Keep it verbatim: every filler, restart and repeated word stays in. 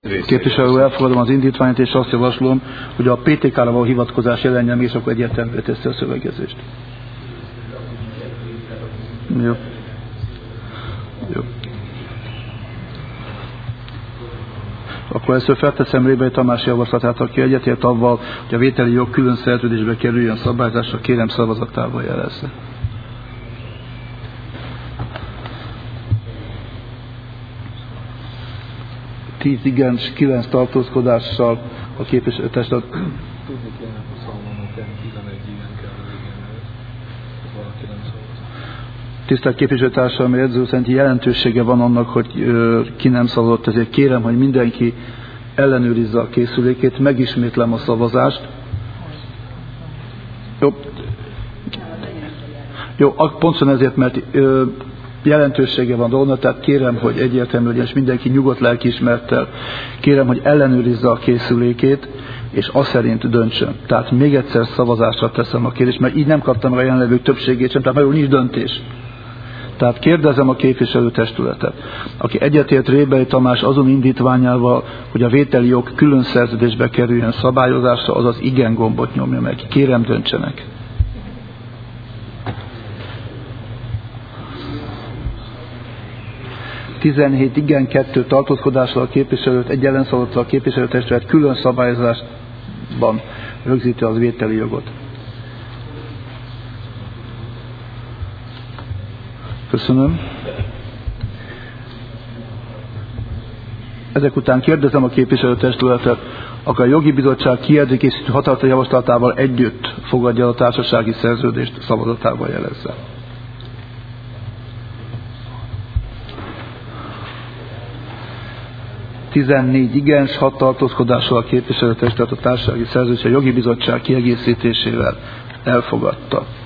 Képviselő, elfogadom az indítványt, és azt javaslom, hogy a pé té ká-ra való hivatkozás jelenjen, és akkor egyértelművé teszi a szövegezést. Jó. Jó. Akkor először felteszem Rébai Tamás javaslatát, aki egyetért avval, hogy a vételi jog külön szerződésbe kerüljön szabályzásra, kérem szavazatával jelezze. tíz igen, kilenc tartózkodással a képviselőtestület. Tudni kéne, hogy szalmanak tizenegy igen kell a végén, valaki nem szavaz. Tisztelt képviselőtársadalmi jegyző szerint jelentősége van annak, hogy ö, ki nem szavazott, ezért kérem, hogy mindenki ellenőrizze a készülékét, megismétlem a szavazást. Jó, Jó pontosan ezért, mert ö, jelentősége van róla, tehát kérem, hogy egyértelmű legyen, és mindenki nyugodt lelkiismerettel kérem, hogy ellenőrizze a készülékét, és azt szerint döntsön. Tehát még egyszer szavazásra teszem a kérdést, mert így nem kaptam meg a jelenlevők többségét sem, tehát magyarul nincs döntés. Tehát kérdezem a képviselőtestületet, aki egyetért Rébai Tamás azon indítványával, hogy a vételi jog külön szerződésbe kerüljön szabályozásra, azaz igen gombot nyomja meg. Kérem, döntsenek. tizenhét igen, kettő tartózkodással a képviselőt, egy ellenszavazattal a képviselőtestület külön szabályozásban rögzíti az vételi jogot. Köszönöm. Ezek után kérdezem a képviselőtestületet, akkor a jogi bizottság kiegészítő határozati javaslatával együtt fogadja a társasági szerződést, szavazatával jelezze. tizennégy igen, hat tartózkodással a képviselőtestület a társasági szerződést a jogi bizottság kiegészítésével elfogadta.